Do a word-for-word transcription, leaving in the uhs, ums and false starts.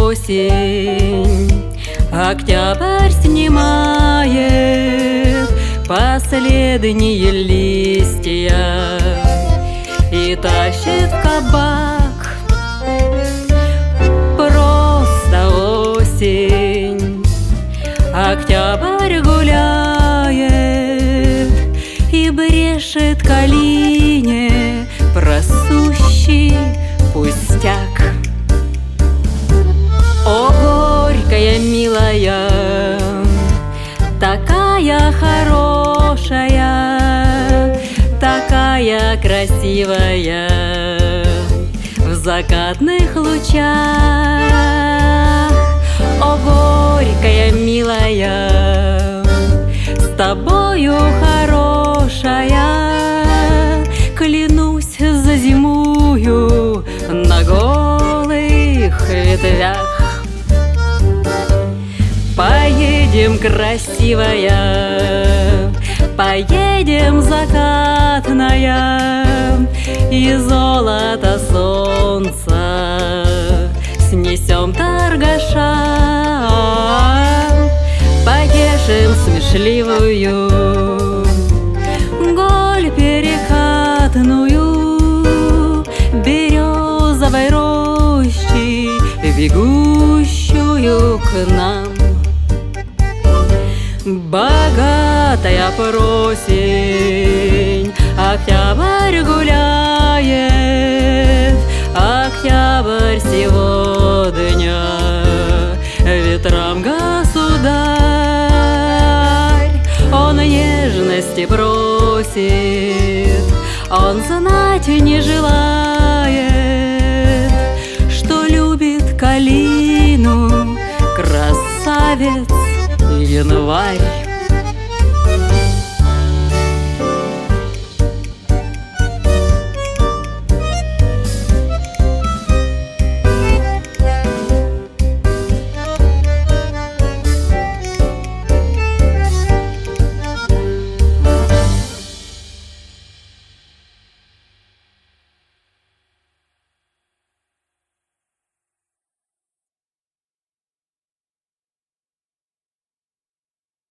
осень, октябрь снимает последние листья и тащит в кабак. Просто осень, октябрь гуляет и брешет калине про сущий пустяк. О, горькая, милая, такая хорошая, такая красивая в закатных лучах. О, горькая, милая, с тобою хорошая, клянусь, зазимую на голых ветвях. Поедем, красивая, поедем, закатная, и золото солнца снесем торгаша. Потешим смешливую голь перекатную березовой рощи, бегущую к нам. Богатая просень, октябрь гуляет, октябрь сегодня ветрам государь. Он нежности просит, он знать не желает, что любит калину красавец январь.